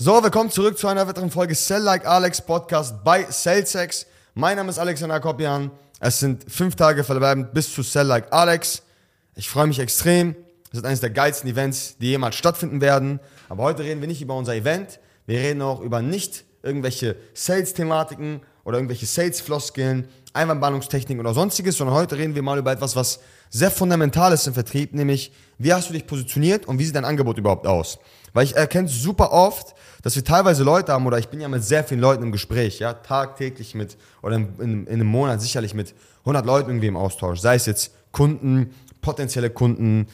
So, willkommen zurück zu einer weiteren Folge Sell Like Alex Podcast bei SalesX. Mein Name ist Alexander Kopjan. Es sind 5 Tage verbleibend bis zu Sell Like Alex. Ich freue mich extrem. Es ist eines der geilsten Events, die jemals stattfinden werden. Aber heute reden wir nicht über unser Event. Wir reden auch über nicht irgendwelche Sales-Thematiken oder irgendwelche Sales-Floskeln, Einwandbehandlungstechniken oder sonstiges, sondern heute reden wir mal über etwas, was sehr fundamental ist im Vertrieb, nämlich wie hast du dich positioniert und wie sieht dein Angebot überhaupt aus? Weil ich erkenne super oft, dass wir teilweise Leute haben, oder ich bin ja mit sehr vielen Leuten im Gespräch, ja, tagtäglich mit, oder in einem Monat sicherlich mit 100 Leuten irgendwie im Austausch, sei es jetzt Kunden, potenzielle Kunden,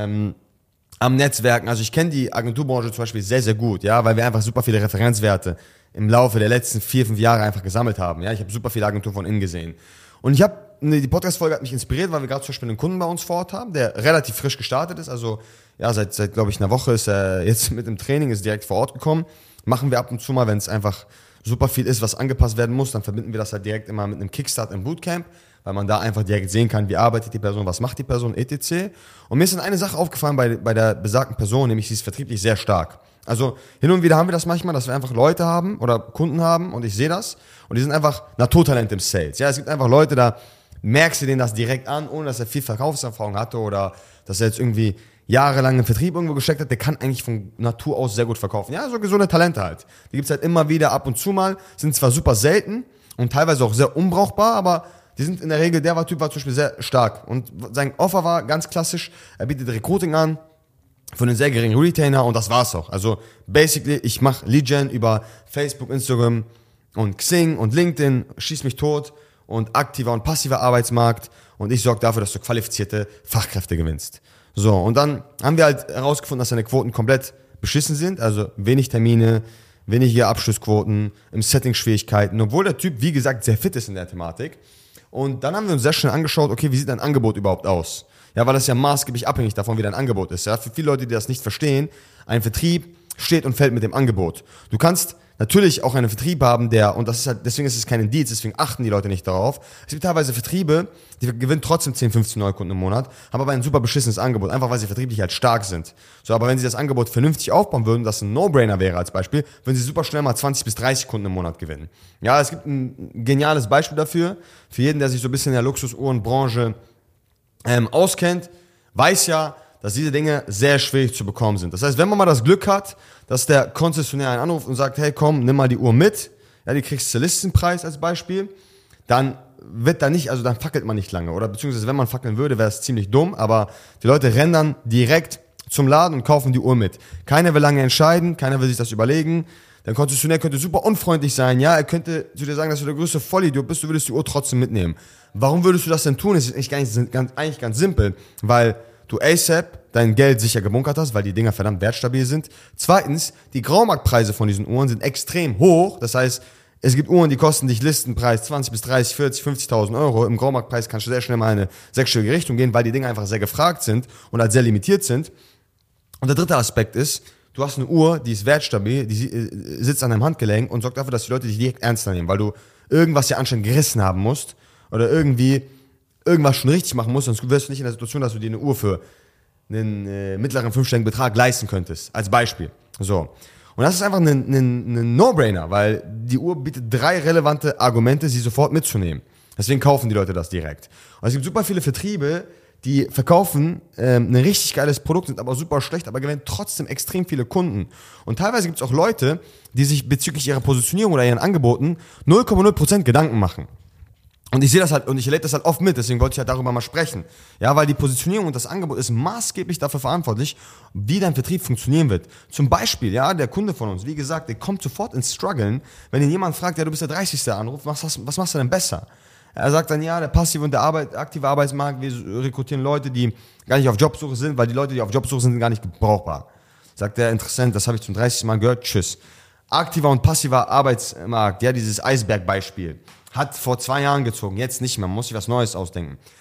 am Netzwerken. Also ich kenne die Agenturbranche zum Beispiel sehr, sehr gut, ja, weil wir einfach super viele Referenzwerte im Laufe der letzten 4-5 Jahre einfach gesammelt haben. Ja, ich habe super viele Agenturen von innen gesehen. Und die Podcast-Folge hat mich inspiriert, weil wir gerade zum Beispiel einen Kunden bei uns vor Ort haben, der relativ frisch gestartet ist. Also ja, seit glaube ich einer Woche ist er jetzt mit dem Training, ist direkt vor Ort gekommen. Machen wir ab und zu mal, wenn es einfach super viel ist, was angepasst werden muss, dann verbinden wir das halt direkt immer mit einem Kickstart im Bootcamp, weil man da einfach direkt sehen kann, wie arbeitet die Person, was macht die Person, etc. Und mir ist dann eine Sache aufgefallen bei der besagten Person, nämlich sie ist vertrieblich sehr stark. Also hin und wieder haben wir das manchmal, dass wir einfach Leute haben oder Kunden haben und ich sehe das und die sind einfach Naturtalent im Sales. Ja, es gibt einfach Leute, da merkst du denen das direkt an, ohne dass er viel Verkaufserfahrung hatte oder dass er jetzt irgendwie jahrelang im Vertrieb irgendwo gesteckt hat, der kann eigentlich von Natur aus sehr gut verkaufen. Ja, so gesunde Talente halt. Die gibt's halt immer wieder ab und zu mal, sind zwar super selten und teilweise auch sehr unbrauchbar, aber die sind in der Regel, Typ war zum Beispiel sehr stark und sein Offer war ganz klassisch, er bietet Recruiting an für einen sehr geringen Retainer und das war's auch. Also basically, ich mache Lead-Gen über Facebook, Instagram und Xing und LinkedIn, schieß mich tot und aktiver und passiver Arbeitsmarkt und ich sorge dafür, dass du qualifizierte Fachkräfte gewinnst. So, und dann haben wir halt herausgefunden, dass seine Quoten komplett beschissen sind, also wenig Termine, wenige Abschlussquoten, im Setting Schwierigkeiten, obwohl der Typ, wie gesagt, sehr fit ist in der Thematik. Und dann haben wir uns sehr schnell angeschaut, okay, wie sieht dein Angebot überhaupt aus? Ja, weil das ja maßgeblich abhängig davon, wie dein Angebot ist. Ja, für viele Leute, die das nicht verstehen, ein Vertrieb steht und fällt mit dem Angebot. Du kannst natürlich auch einen Vertrieb haben, und das ist halt, deswegen ist es kein Indiz, deswegen achten die Leute nicht darauf. Es gibt teilweise Vertriebe, die gewinnen trotzdem 10, 15 Neukunden im Monat, haben aber ein super beschissenes Angebot, einfach weil sie vertrieblich halt stark sind. So, aber wenn sie das Angebot vernünftig aufbauen würden, das ein No-Brainer wäre als Beispiel, würden sie super schnell mal 20 bis 30 Kunden im Monat gewinnen. Ja, es gibt ein geniales Beispiel dafür, für jeden, der sich so ein bisschen in der Luxusuhrenbranche auskennt, weiß ja, dass diese Dinge sehr schwierig zu bekommen sind. Das heißt, wenn man mal das Glück hat, dass der Konzessionär einen anruft und sagt, hey komm, nimm mal die Uhr mit, ja, die kriegst du Listenpreis als Beispiel, dann dann fackelt man nicht lange. Oder beziehungsweise wenn man fackeln würde, wäre es ziemlich dumm, aber die Leute rennen dann direkt zum Laden und kaufen die Uhr mit. Keiner will lange entscheiden, keiner will sich das überlegen. Der Konzessionär könnte super unfreundlich sein, ja, er könnte zu dir sagen, dass du der größte Vollidiot bist, du würdest die Uhr trotzdem mitnehmen. Warum würdest du das denn tun? Das ist eigentlich ganz simpel, weil du ASAP dein Geld sicher gebunkert hast, weil die Dinger verdammt wertstabil sind. Zweitens, die Graumarktpreise von diesen Uhren sind extrem hoch, das heißt, es gibt Uhren, die kosten dich Listenpreis 20 bis 30, 40, 50.000 Euro. Im Graumarktpreis kannst du sehr schnell mal in eine sechsstellige Richtung gehen, weil die Dinger einfach sehr gefragt sind und halt sehr limitiert sind. Und der dritte Aspekt ist, du hast eine Uhr, die ist wertstabil, die sitzt an deinem Handgelenk und sorgt dafür, dass die Leute dich direkt ernster nehmen, weil du irgendwas ja anscheinend gerissen haben musst oder irgendwie irgendwas schon richtig machen musst, sonst wirst du nicht in der Situation, dass du dir eine Uhr für einen mittleren 5-stelligen Betrag leisten könntest, als Beispiel. So. Und das ist einfach ein No-Brainer, weil die Uhr bietet 3 relevante Argumente, sie sofort mitzunehmen. Deswegen kaufen die Leute das direkt. Und es gibt super viele Vertriebe, die verkaufen ein richtig geiles Produkt, sind aber super schlecht, aber gewinnen trotzdem extrem viele Kunden. Und teilweise gibt es auch Leute, die sich bezüglich ihrer Positionierung oder ihren Angeboten 0,0% Gedanken machen. Und ich sehe das halt und ich erlebe das halt oft mit, deswegen wollte ich halt darüber mal sprechen. Ja, weil die Positionierung und das Angebot ist maßgeblich dafür verantwortlich, wie dein Vertrieb funktionieren wird. Zum Beispiel, ja, der Kunde von uns, wie gesagt, der kommt sofort ins Struggeln, wenn ihn jemand fragt, ja, du bist der 30. Anruf, was machst du denn besser? Er sagt dann, ja, der passive und der aktive Arbeitsmarkt, wir rekrutieren Leute, die gar nicht auf Jobsuche sind, weil die Leute, die auf Jobsuche sind gar nicht brauchbar. Sagt der interessant, das habe ich zum 30. Mal gehört, tschüss. Aktiver und passiver Arbeitsmarkt, ja, dieses Eisbergbeispiel. Hat vor 2 Jahren gezogen, jetzt nicht mehr, man muss sich was Neues ausdenken.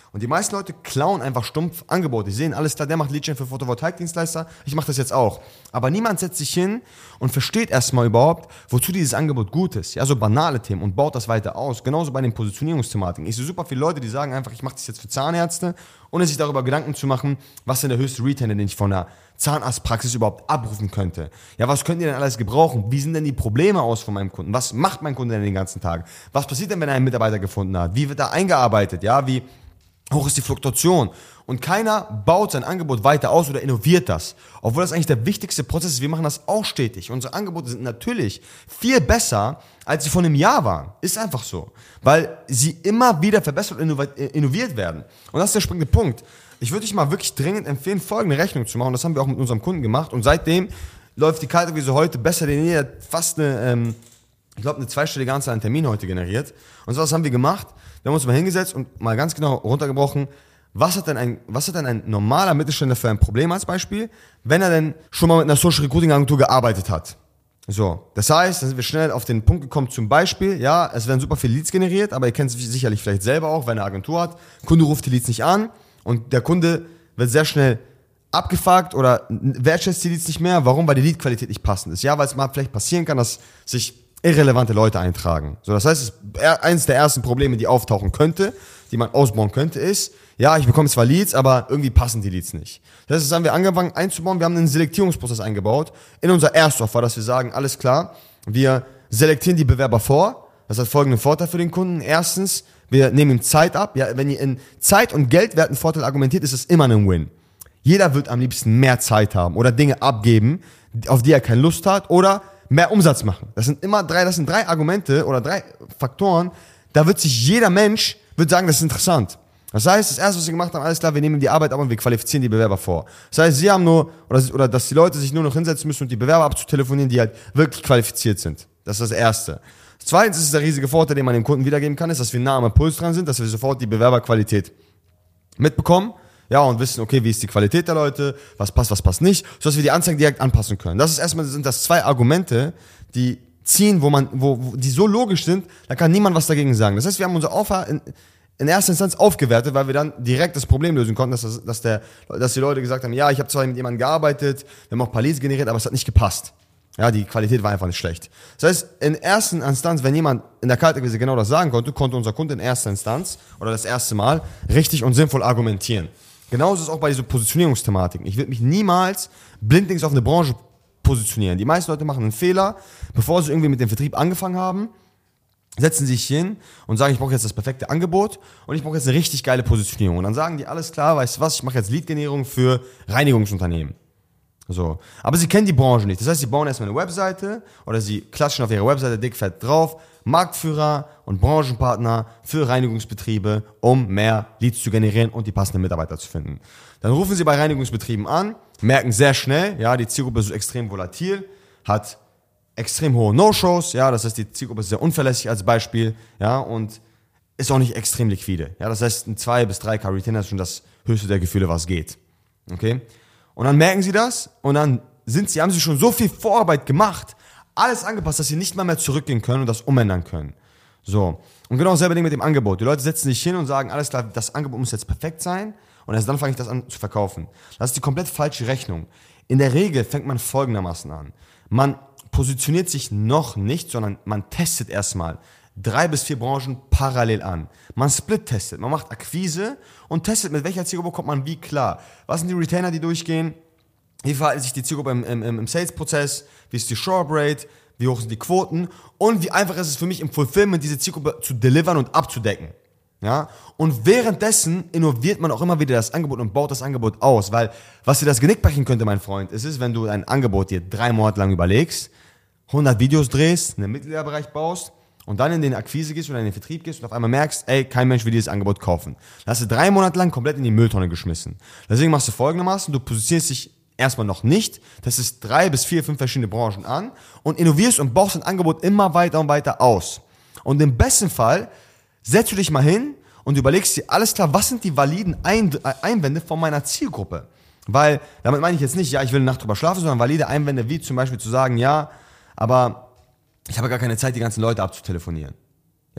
Und die meisten Leute klauen einfach stumpf Angebote. Die sehen, alles klar, der macht Leadgen für Photovoltaikdienstleister, ich mache das jetzt auch. Aber niemand setzt sich hin und versteht erstmal überhaupt, wozu dieses Angebot gut ist. Ja, so banale Themen und baut das weiter aus. Genauso bei den Positionierungsthematiken. Ich sehe super viele Leute, die sagen einfach, ich mache das jetzt für Zahnärzte, ohne sich darüber Gedanken zu machen, was denn der höchste Retainer, den ich von der Zahnarztpraxis überhaupt abrufen könnte. Ja, was könnt ihr denn alles gebrauchen? Wie sehen denn die Probleme aus von meinem Kunden? Was macht mein Kunde denn den ganzen Tag? Was passiert denn, wenn er einen Mitarbeiter gefunden hat? Wie wird er eingearbeitet? Ja, wie hoch ist die Fluktuation? Und keiner baut sein Angebot weiter aus oder innoviert das. Obwohl das eigentlich der wichtigste Prozess ist. Wir machen das auch stetig. Unsere Angebote sind natürlich viel besser, als sie vor einem Jahr waren. Ist einfach so. Weil sie immer wieder verbessert und innoviert werden. Und das ist der springende Punkt. Ich würde dich mal wirklich dringend empfehlen, folgende Rechnung zu machen. Das haben wir auch mit unserem Kunden gemacht. Und seitdem läuft die Kaltakquise heute besser denn je. Fast eine zweistellige Anzahl an Terminen heute generiert. Und so was haben wir gemacht. Wir haben uns mal hingesetzt und mal ganz genau runtergebrochen, was hat denn ein normaler Mittelständler für ein Problem als Beispiel, wenn er denn schon mal mit einer Social Recruiting Agentur gearbeitet hat. So, das heißt, dann sind wir schnell auf den Punkt gekommen, zum Beispiel, ja, es werden super viele Leads generiert, aber ihr kennt es sicherlich vielleicht selber auch, wenn eine Agentur hat, Kunde ruft die Leads nicht an und der Kunde wird sehr schnell abgefuckt oder wertschätzt die Leads nicht mehr. Warum? Weil die Leadqualität nicht passend ist. Ja, weil es mal vielleicht passieren kann, dass sich irrelevante Leute eintragen. So, das heißt, eines der ersten Probleme, die auftauchen könnte, die man ausbauen könnte, ist, ja, ich bekomme zwar Leads, aber irgendwie passen die Leads nicht. Das heißt, das haben wir angefangen einzubauen. Wir haben einen Selektierungsprozess eingebaut in unser Erstoffer, dass wir sagen, alles klar, wir selektieren die Bewerber vor. Das hat folgenden Vorteil für den Kunden. Erstens, wir nehmen ihm Zeit ab. Ja, wenn ihr in Zeit- und Geldwerten Vorteil argumentiert, ist es immer ein Win. Jeder wird am liebsten mehr Zeit haben oder Dinge abgeben, auf die er keine Lust hat oder mehr Umsatz machen. Das sind drei Argumente oder 3 Faktoren, da wird sich jeder Mensch sagen, das ist interessant. Das heißt, das erste, was wir gemacht haben, alles klar, wir nehmen die Arbeit ab und wir qualifizieren die Bewerber vor. Das heißt, sie haben nur, oder dass die Leute sich nur noch hinsetzen müssen und die Bewerber abzutelefonieren, die halt wirklich qualifiziert sind. Das ist das Erste. Zweitens ist der riesige Vorteil, den man dem Kunden wiedergeben kann, ist, dass wir nah am Impuls dran sind, dass wir sofort die Bewerberqualität mitbekommen. Ja, und wissen, okay, wie ist die Qualität der Leute, was passt nicht, sodass wir die Anzeigen direkt anpassen können. Das ist erstmal, sind das 2 Argumente, die ziehen, wo die so logisch sind, da kann niemand was dagegen sagen. Das heißt, wir haben unser Offer in erster Instanz aufgewertet, weil wir dann direkt das Problem lösen konnten, dass die Leute gesagt haben, ja, ich habe zwar mit jemandem gearbeitet, wir haben auch ein paar Leads generiert, aber es hat nicht gepasst. Ja, die Qualität war einfach nicht schlecht. Das heißt, in erster Instanz, wenn jemand in der Kaltakquise genau das sagen konnte unser Kunde in erster Instanz oder das erste Mal richtig und sinnvoll argumentieren. Genauso ist es auch bei dieser Positionierungsthematik. Ich würde mich niemals blindlings auf eine Branche positionieren. Die meisten Leute machen einen Fehler, bevor sie irgendwie mit dem Vertrieb angefangen haben, setzen sich hin und sagen, ich brauche jetzt das perfekte Angebot und ich brauche jetzt eine richtig geile Positionierung. Und dann sagen die, alles klar, weißt du was, ich mache jetzt Lead-Generierung für Reinigungsunternehmen. So. Aber sie kennen die Branche nicht. Das heißt, sie bauen erstmal eine Webseite oder sie klatschen auf ihre Webseite dickfett drauf, Marktführer und Branchenpartner für Reinigungsbetriebe, um mehr Leads zu generieren und die passenden Mitarbeiter zu finden. Dann rufen sie bei Reinigungsbetrieben an, merken sehr schnell, ja, die Zielgruppe ist extrem volatil, hat extrem hohe No-Shows, ja, das heißt, die Zielgruppe ist sehr unverlässlich als Beispiel, ja, und ist auch nicht extrem liquide. Ja, das heißt, ein 2 bis 3K Retainer ist schon das höchste der Gefühle, was geht. Okay? Und dann merken sie das und dann haben sie schon so viel Vorarbeit gemacht, alles angepasst, dass sie nicht mal mehr zurückgehen können und das umändern können. So. Und genau dasselbe Ding mit dem Angebot. Die Leute setzen sich hin und sagen, alles klar, das Angebot muss jetzt perfekt sein und erst dann fange ich das an zu verkaufen. Das ist die komplett falsche Rechnung. In der Regel fängt man folgendermaßen an. Man positioniert sich noch nicht, sondern man testet erstmal 3 bis 4 Branchen parallel an. Man split-testet, man macht Akquise und testet, mit welcher Zielgruppe kommt man wie klar. Was sind die Retainer, die durchgehen? Wie verhalten sich die Zielgruppe im Sales-Prozess? Wie ist die Show-Up-Rate? Wie hoch sind die Quoten? Und wie einfach ist es für mich im Fulfillment, diese Zielgruppe zu delivern und abzudecken? Ja? Und währenddessen innoviert man auch immer wieder das Angebot und baut das Angebot aus. Weil, was dir das Genick brechen könnte, mein Freund, ist, wenn du ein Angebot dir 3 Monate lang überlegst, 100 Videos drehst, einen Mittellehrbereich baust und dann in den Akquise gehst oder in den Vertrieb gehst und auf einmal merkst, ey, kein Mensch will dieses Angebot kaufen. Dann hast du 3 Monate lang komplett in die Mülltonne geschmissen. Deswegen machst du folgendermaßen, du positionierst dich erstmal noch nicht, das ist 3 bis 4, 5 verschiedene Branchen an und innovierst und baust dein Angebot immer weiter und weiter aus. Und im besten Fall setzt du dich mal hin und überlegst dir, alles klar, was sind die validen Einwände von meiner Zielgruppe? Weil, damit meine ich jetzt nicht, ja, ich will eine Nacht drüber schlafen, sondern valide Einwände, wie zum Beispiel zu sagen, ja, aber ich habe gar keine Zeit, die ganzen Leute abzutelefonieren.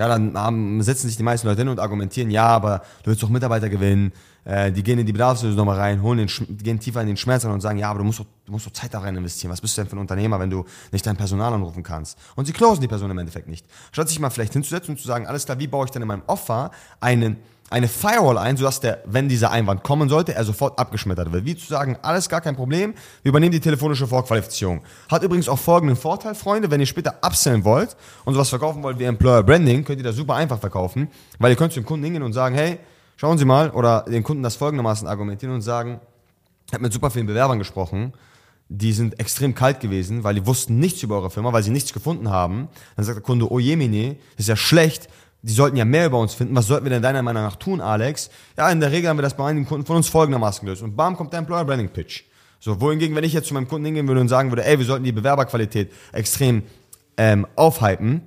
Ja, dann setzen sich die meisten Leute hin und argumentieren, ja, aber du willst doch Mitarbeiter gewinnen, die gehen in die Bedarfslösung nochmal rein, gehen tiefer in den Schmerz rein und sagen, ja, aber du musst doch Zeit da rein investieren. Was bist du denn für ein Unternehmer, wenn du nicht dein Personal anrufen kannst? Und sie closen die Person im Endeffekt nicht. Statt sich mal vielleicht hinzusetzen und zu sagen, alles klar, wie baue ich denn in meinem Offer eine Firewall ein, sodass wenn dieser Einwand kommen sollte, er sofort abgeschmettert wird. Wie zu sagen, alles gar kein Problem, wir übernehmen die telefonische Vorqualifizierung. Hat übrigens auch folgenden Vorteil, Freunde, wenn ihr später upsellen wollt und sowas verkaufen wollt wie Employer Branding, könnt ihr das super einfach verkaufen, weil ihr könnt zu dem Kunden hingehen und sagen, hey, schauen Sie mal, oder den Kunden das folgendermaßen argumentieren und sagen, ich habe mit super vielen Bewerbern gesprochen, die sind extrem kalt gewesen, weil die wussten nichts über eure Firma, weil sie nichts gefunden haben. Dann sagt der Kunde, oh jemine, das ist ja schlecht, die sollten ja mehr über uns finden. Was sollten wir denn deiner Meinung nach tun, Alex? Ja, in der Regel haben wir das bei einigen Kunden von uns folgendermaßen gelöst. Und bam, kommt der Employer Branding Pitch. So, wohingegen, wenn ich jetzt zu meinem Kunden hingehen würde und sagen würde, ey, wir sollten die Bewerberqualität extrem aufhypen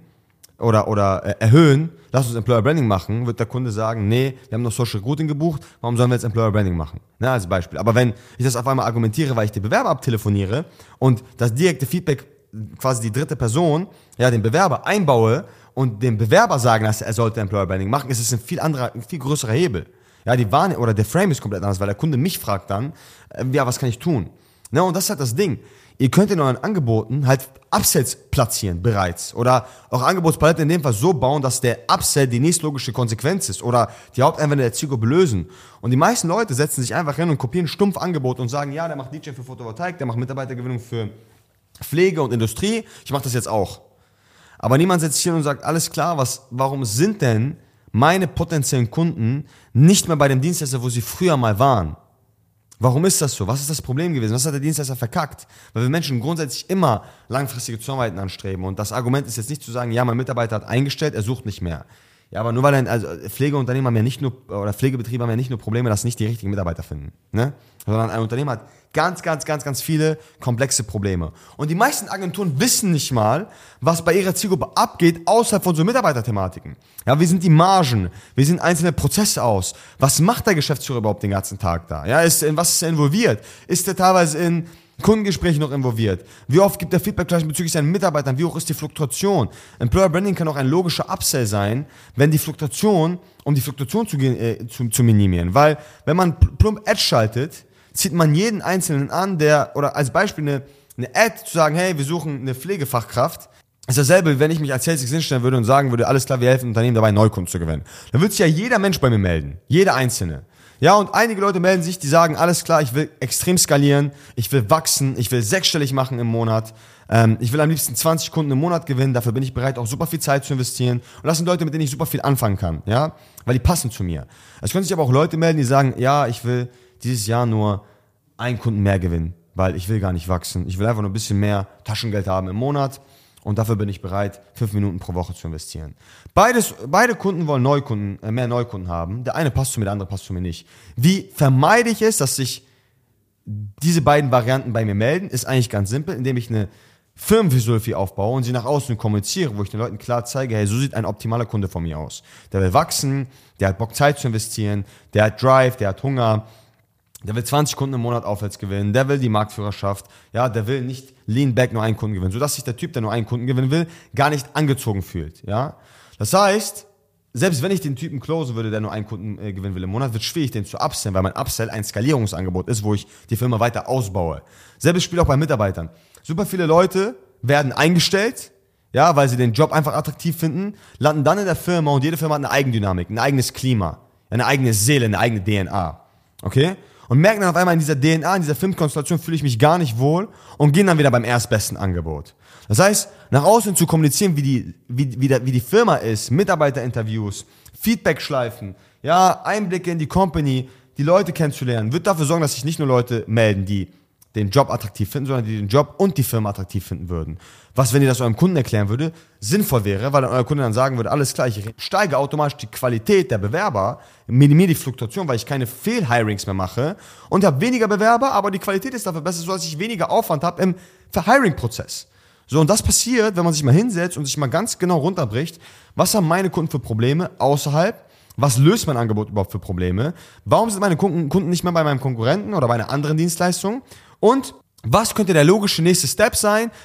oder erhöhen, lass uns Employer Branding machen, wird der Kunde sagen, nee, wir haben noch Social Recruiting gebucht, warum sollen wir jetzt Employer Branding machen? Na, als Beispiel. Aber wenn ich das auf einmal argumentiere, weil ich die Bewerber abtelefoniere und das direkte Feedback, quasi die dritte Person, ja, den Bewerber einbaue und dem Bewerber sagen, dass er sollte Employer Branding machen, ist es ein viel größerer Hebel. Ja, oder der Frame ist komplett anders, weil der Kunde mich fragt dann, ja, was kann ich tun? Ne, und das ist halt das Ding. Ihr könnt in euren Angeboten halt Upsells platzieren bereits oder auch Angebotspalette in dem Fall so bauen, dass der Upsell die nächstlogische Konsequenz ist oder die Haupteinwände der Zielgruppe lösen. Und die meisten Leute setzen sich einfach hin und kopieren stumpf Angebote und sagen, ja, der macht DJ für Photovoltaik, der macht Mitarbeitergewinnung für Pflege und Industrie, ich mache das jetzt auch. Aber niemand setzt sich hin und sagt, alles klar, warum sind denn meine potenziellen Kunden nicht mehr bei dem Dienstleister, wo sie früher mal waren? Warum ist das so? Was ist das Problem gewesen? Was hat der Dienstleister verkackt? Weil wir Menschen grundsätzlich immer langfristige Zusammenarbeiten anstreben. Und das Argument ist jetzt nicht zu sagen, ja, mein Mitarbeiter hat eingestellt, er sucht nicht mehr. Ja, aber nur weil Pflegeunternehmen haben ja nicht nur, oder Pflegebetriebe haben ja nicht nur Probleme, dass nicht die richtigen Mitarbeiter finden, ne? Sondern ein Unternehmen hat ganz viele komplexe Probleme. Und die meisten Agenturen wissen nicht mal, was bei ihrer Zielgruppe abgeht, außerhalb von so Mitarbeiterthematiken. Ja, wie sind die Margen? Wie sehen einzelne Prozesse aus? Was macht der Geschäftsführer überhaupt den ganzen Tag da? Ja, was ist er involviert? Ist er teilweise in Kundengespräche noch involviert? Wie oft gibt er Feedback gleich bezüglich seinen Mitarbeitern? Wie hoch ist die Fluktuation? Employer Branding kann auch ein logischer Upsell sein, wenn die Fluktuation, um die Fluktuation zu minimieren. Weil, wenn man plump Ad schaltet, zieht man jeden Einzelnen an, oder als Beispiel eine Ad zu sagen, hey, wir suchen eine Pflegefachkraft, ist dasselbe, wenn ich mich als Sales hinstellen würde und sagen würde, alles klar, wir helfen Unternehmen dabei, Neukunden zu gewinnen. Dann würde sich ja jeder Mensch bei mir melden. Jeder Einzelne. Ja, und einige Leute melden sich, die sagen, alles klar, ich will extrem skalieren, ich will wachsen, ich will sechsstellig machen im Monat, ich will am liebsten 20 Kunden im Monat gewinnen, dafür bin ich bereit, auch super viel Zeit zu investieren. Und das sind Leute, mit denen ich super viel anfangen kann, ja, weil die passen zu mir. Es können sich aber auch Leute melden, die sagen, ja, ich will dieses Jahr nur einen Kunden mehr gewinnen, weil ich will gar nicht wachsen. Ich will einfach nur ein bisschen mehr Taschengeld haben im Monat und dafür bin ich bereit, 5 Minuten pro Woche zu investieren. Beide Kunden wollen mehr Neukunden haben. Der eine passt zu mir, der andere passt zu mir nicht. Wie vermeide ich es, dass sich diese beiden Varianten bei mir melden? Ist eigentlich ganz simpel, indem ich eine Firmenphilosophie aufbaue und sie nach außen kommuniziere, wo ich den Leuten klar zeige, hey, so sieht ein optimaler Kunde von mir aus. Der will wachsen, der hat Bock Zeit zu investieren, der hat Drive, der hat Hunger, der will 20 Kunden im Monat aufwärts gewinnen, der will die Marktführerschaft, ja, der will nicht lean back nur einen Kunden gewinnen, sodass sich der Typ, der nur einen Kunden gewinnen will, gar nicht angezogen fühlt, ja. Das heißt, selbst wenn ich den Typen closen würde, der nur einen Kunden gewinnen will im Monat, wird es schwierig, den zu upsellen, weil mein Upsell ein Skalierungsangebot ist, wo ich die Firma weiter ausbaue. Selbes Spiel auch bei Mitarbeitern. Super viele Leute werden eingestellt, ja, weil sie den Job einfach attraktiv finden, landen dann in der Firma und jede Firma hat eine Eigendynamik, ein eigenes Klima, eine eigene Seele, eine eigene DNA, okay? Und merken dann auf einmal in dieser DNA, in dieser Firmenkonstellation fühle ich mich gar nicht wohl und gehen dann wieder beim erstbesten Angebot. Das heißt, nach außen zu kommunizieren, wie die Firma ist, Mitarbeiterinterviews, Feedback-Schleifen, ja, Einblicke in die Company, die Leute kennenzulernen, wird dafür sorgen, dass sich nicht nur Leute melden, die den Job attraktiv finden, sondern die den Job und die Firma attraktiv finden würden. Was, wenn ihr das eurem Kunden erklären würde, sinnvoll wäre, weil dann euer Kunde dann sagen würde, alles klar, ich steige automatisch die Qualität der Bewerber, minimiere die Fluktuation, weil ich keine Fehl-Hirings mehr mache und habe weniger Bewerber, aber die Qualität ist dafür besser, sodass ich weniger Aufwand habe im Hiring-Prozess. So, und das passiert, wenn man sich mal hinsetzt und sich mal ganz genau runterbricht, was haben meine Kunden für Probleme außerhalb, was löst mein Angebot überhaupt für Probleme, warum sind meine Kunden nicht mehr bei meinem Konkurrenten oder bei einer anderen Dienstleistung und was könnte der logische nächste Step sein,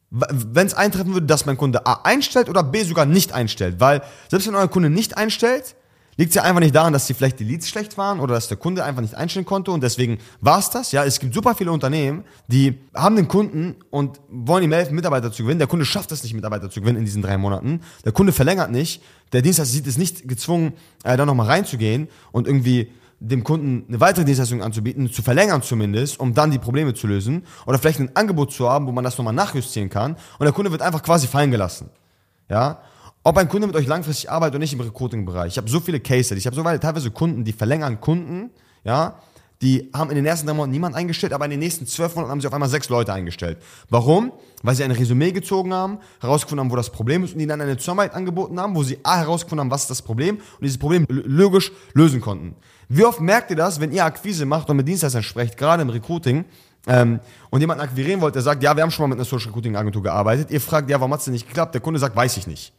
wenn es eintreffen würde, dass mein Kunde A einstellt oder B sogar nicht einstellt. Weil selbst wenn euer Kunde nicht einstellt, liegt es ja einfach nicht daran, dass vielleicht die Leads schlecht waren oder dass der Kunde einfach nicht einstellen konnte und deswegen war es das. Ja, es gibt super viele Unternehmen, die haben den Kunden und wollen ihm helfen, Mitarbeiter zu gewinnen. Der Kunde schafft es nicht, Mitarbeiter zu gewinnen in diesen 3 Monaten. Der Kunde verlängert nicht. Der Dienstleister ist nicht gezwungen, da nochmal reinzugehen und irgendwie dem Kunden eine weitere Dienstleistung anzubieten, zu verlängern zumindest, um dann die Probleme zu lösen oder vielleicht ein Angebot zu haben, wo man das nochmal nachjustieren kann und der Kunde wird einfach quasi fallen gelassen. Ja? Ob ein Kunde mit euch langfristig arbeitet oder nicht im Recruiting-Bereich. Ich habe so viele Cases, ich habe so teilweise Kunden, die verlängern Kunden, ja, die haben in den ersten 3 Monaten niemanden eingestellt, aber in den nächsten 12 Monaten haben sie auf einmal 6 Leute eingestellt. Warum? Weil sie ein Resümee gezogen haben, herausgefunden haben, wo das Problem ist und ihnen dann eine Zusammenarbeit angeboten haben, wo sie herausgefunden haben, was ist das Problem und dieses Problem logisch lösen konnten. Wie oft merkt ihr das, wenn ihr Akquise macht und mit Dienstleistern sprecht, gerade im Recruiting, und jemanden akquirieren wollt, der sagt, ja, wir haben schon mal mit einer Social Recruiting Agentur gearbeitet, ihr fragt, ja, warum hat es denn nicht geklappt? Der Kunde sagt, weiß ich nicht.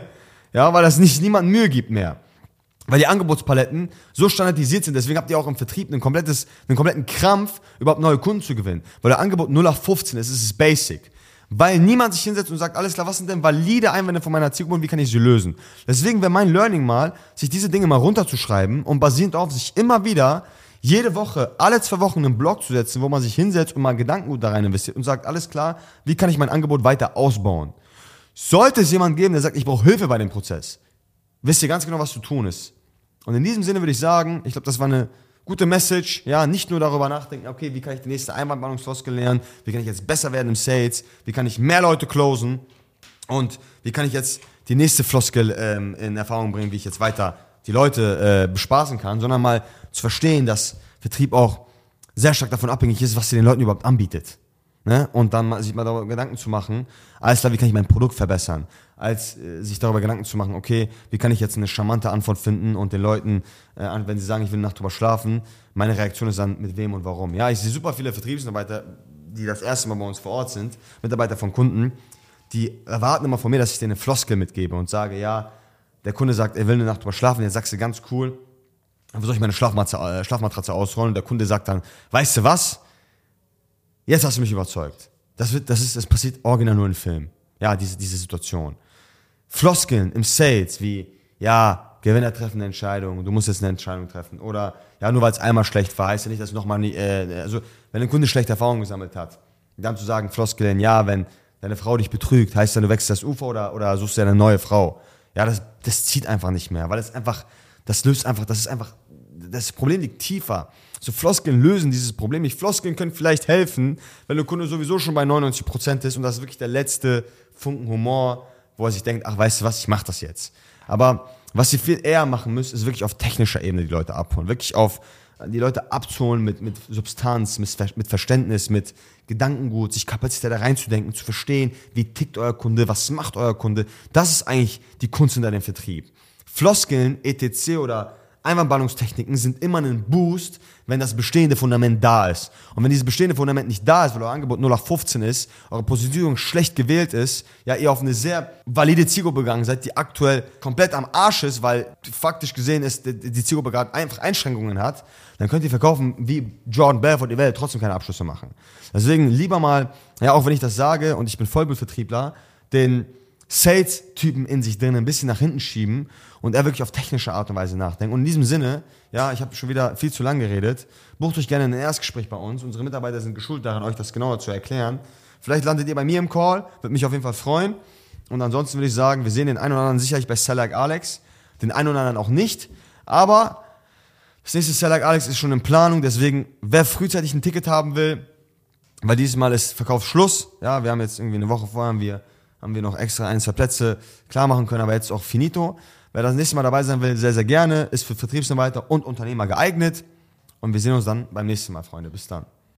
Ja, weil das niemand Mühe gibt mehr. Weil die Angebotspaletten so standardisiert sind, deswegen habt ihr auch im Vertrieb einen kompletten Krampf, überhaupt neue Kunden zu gewinnen. Weil der Angebot 0815 ist, es ist basic. Weil niemand sich hinsetzt und sagt, alles klar, was sind denn valide Einwände von meiner Zielgruppe und wie kann ich sie lösen? Deswegen wäre mein Learning mal, sich diese Dinge mal runterzuschreiben und basierend auf sich immer wieder jede Woche, alle 2 Wochen einen Blog zu setzen, wo man sich hinsetzt und mal Gedankengut da rein investiert und sagt, alles klar, wie kann ich mein Angebot weiter ausbauen? Sollte es jemand geben, der sagt, ich brauche Hilfe bei dem Prozess, wisst ihr ganz genau, was zu tun ist. Und in diesem Sinne würde ich sagen, ich glaube, das war eine gute Message, ja, nicht nur darüber nachdenken, okay, wie kann ich die nächste Einwandbehandlungsfloskel lernen, wie kann ich jetzt besser werden im Sales, wie kann ich mehr Leute closen und wie kann ich jetzt die nächste Floskel in Erfahrung bringen, wie ich jetzt weiter die Leute bespaßen kann, sondern mal zu verstehen, dass Vertrieb auch sehr stark davon abhängig ist, was ihr den Leuten überhaupt anbietet. Ne? Und dann sich mal darüber Gedanken zu machen, alles klar, wie kann ich mein Produkt verbessern, als sich darüber Gedanken zu machen, okay, wie kann ich jetzt eine charmante Antwort finden und den Leuten, wenn sie sagen, ich will eine Nacht drüber schlafen, meine Reaktion ist dann, mit wem und warum. Ja, ich sehe super viele Vertriebsmitarbeiter, die das erste Mal bei uns vor Ort sind, Mitarbeiter von Kunden, die erwarten immer von mir, dass ich denen eine Floskel mitgebe und sage, ja, der Kunde sagt, er will eine Nacht drüber schlafen, jetzt sagst du ganz cool, wo soll ich meine Schlafmatratze ausrollen? Und der Kunde sagt dann, weißt du was? Jetzt hast du mich überzeugt. Das passiert original nur in Filmen. Ja, diese Situation. Floskeln im Sales wie, ja, Gewinner treffen eine Entscheidung, du musst jetzt eine Entscheidung treffen. Oder, ja, nur weil es einmal schlecht war, heißt ja nicht, dass du nochmal nie, also, wenn ein Kunde schlechte Erfahrungen gesammelt hat, dann zu sagen, Floskeln, ja, wenn deine Frau dich betrügt, heißt dann, du wechselst das Ufer oder suchst dir eine neue Frau. Ja, das zieht einfach nicht mehr, weil das Problem liegt tiefer. So Floskeln lösen dieses Problem nicht. Floskeln können vielleicht helfen, wenn der Kunde sowieso schon bei 99% ist und das ist wirklich der letzte Funken Humor, wo er sich denkt, ach, weißt du was, ich mach das jetzt. Aber was ihr viel eher machen müsst, ist wirklich auf technischer Ebene die Leute abholen. Wirklich auf die Leute abzuholen mit Substanz, mit Verständnis, mit Gedankengut, sich Kapazität da reinzudenken, zu verstehen, wie tickt euer Kunde, was macht euer Kunde. Das ist eigentlich die Kunst hinter dem Vertrieb. Floskeln, etc. oder Einwandbehandlungstechniken sind immer ein Boost, wenn das bestehende Fundament da ist. Und wenn dieses bestehende Fundament nicht da ist, weil euer Angebot 0815 ist, eure Positionierung schlecht gewählt ist, ja, ihr auf eine sehr valide Zielgruppe gegangen seid, die aktuell komplett am Arsch ist, weil faktisch gesehen ist, die Zielgruppe gerade einfach Einschränkungen hat, dann könnt ihr verkaufen wie Jordan Belfort, ihr werdet trotzdem keine Abschlüsse machen. Deswegen lieber mal, ja, auch wenn ich das sage und ich bin Vollblutvertriebler, den Sales-Typen in sich drin ein bisschen nach hinten schieben und er wirklich auf technische Art und Weise nachdenken. Und in diesem Sinne, ja, ich habe schon wieder viel zu lang geredet, bucht euch gerne ein Erstgespräch bei uns. Unsere Mitarbeiter sind geschult daran, euch das genauer zu erklären. Vielleicht landet ihr bei mir im Call, würde mich auf jeden Fall freuen. Und ansonsten würde ich sagen, wir sehen den einen oder anderen sicherlich bei Sell Like Alex, den einen oder anderen auch nicht. Aber das nächste Sell Like Alex ist schon in Planung, deswegen, wer frühzeitig ein Ticket haben will, weil dieses Mal ist Verkaufsschluss, ja, wir haben jetzt irgendwie eine Woche vorher, haben wir noch extra 1, 2 Plätze klar machen können, aber jetzt auch finito. Wer das nächste Mal dabei sein will, sehr, sehr gerne, ist für Vertriebsmitarbeiter und Unternehmer geeignet. Und wir sehen uns dann beim nächsten Mal, Freunde. Bis dann.